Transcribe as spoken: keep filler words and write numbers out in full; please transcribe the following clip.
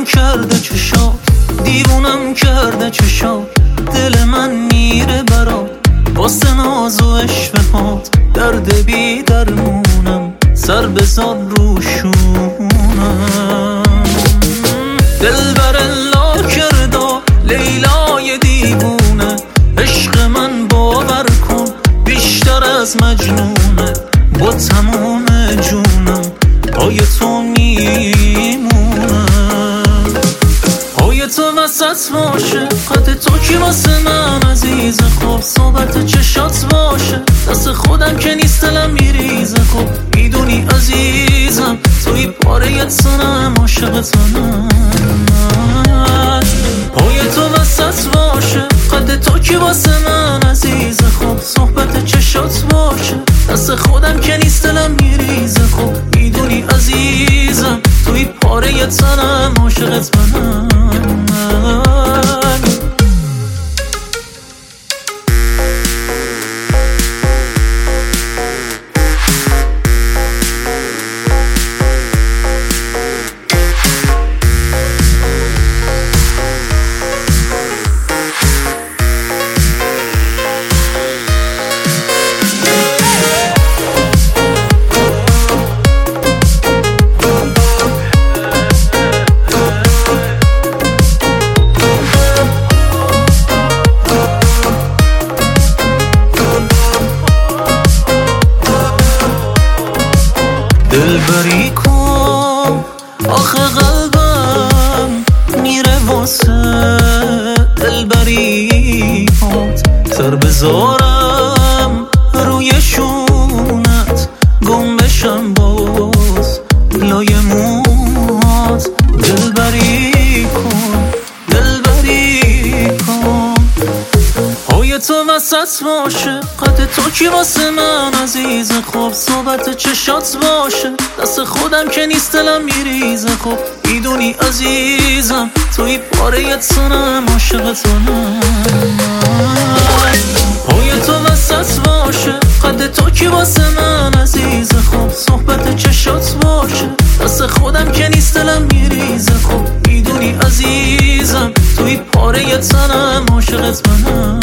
کرده چشات، دیوونم کرده چشات، دل من میره برات واسه ناز و عشقهات. درد بی درمونم سر بزار روشونم. دلبر لا کرده لیلای دیوونه، عشق من باور کن بیشتر از مجنونه. با تمام جونم پای تو میمونم، پای تو وسط باشه قد تو کی واسه من عزیز. خب صحبت چشات باشه دست خودم که نیست دلم میریزه. خب میدونی عزیزم توی پاره تنم عاشق تنم. پای تو وسط باشه قد تو کی واسه من عزیز. خب صحبت چشات باشه دست خودم که نیست دلم میریزه. خب میدونی عزیزم توی پاره تنم عاشق تنم. دلبری کن آخه قلبم میره واسه دلبری هات. سر بذارم روی شونت گم بشم باز لای موهات. دلبری کن دلبری کن پای تو وسط باشه قد تو کی واسه من عزیز. خب صحبت چشات باشه دست خودم که نیست دلم میریزه. خب میدونی عزیزم توی پاره تنم عاشق تنم. پای تو وسط باشه قد تو کی واسه من عزیز. خب صحبت چشات باشه دست خودم که نیست دلم میریزه. خب میدونی عزیزم توی پاره تنم عاشق تنم.